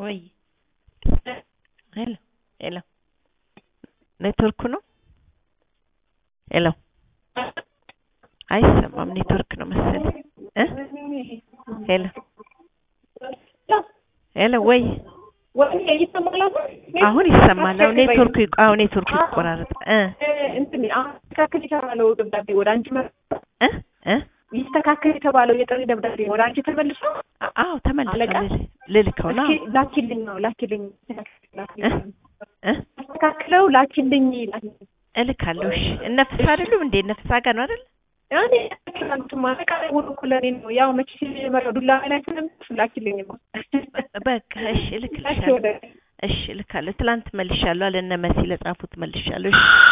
ወይ ሄሎ ሄሎ ኔትወርክ ነው ሄሎ አይሰማም ኔትወርክ ነው መሰለኝ ሄሎ ሄሎ ወይ አሁን ይሰማል ኔትወርክ ይቆራረጥ እንትን አስተካክል የተባለው ደብዳቤ ወደ አንቺ ይስተካከል የተባለው የጥሪ ደብዳቤ ወደ አንቺ ተመልሶ አዎ ተመልሷል ልልከው ነው ላኪልኝ አስተካክለው ላኪልኝ እልካለሁ እሺ እነፍስ አይደሉም እንዴ ነፍስ ጋር ነው አይደል ያኔ ከላንቱ ማለቃ ወልኩለኔ ነው ያው መቼ ሲመረዱላ ላይ ተነምስ ላኪልኝ በቃ እሺ እልክልሻለሁ እሺ እልካለሁ ትላንት መልሻለሁ አለነ መሲ ለጻፉት መልሻለሁ እሺ